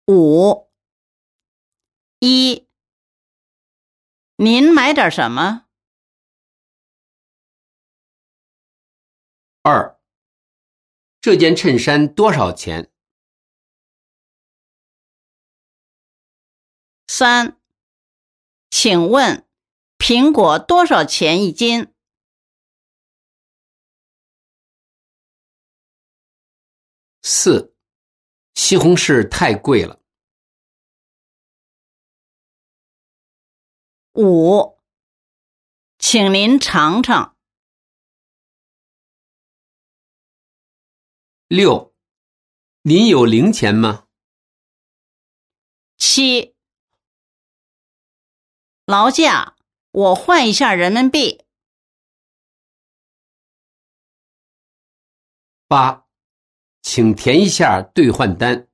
5. 1. 您买点什么？ 2. 这件衬衫多少钱？ 3. 请问苹果多少钱一斤？ 4. 西红柿太贵了。 5. 请您尝尝。 6. 您有零钱吗？ 7. 劳驾，我换一下人民币。 8. 请填一下兑换单。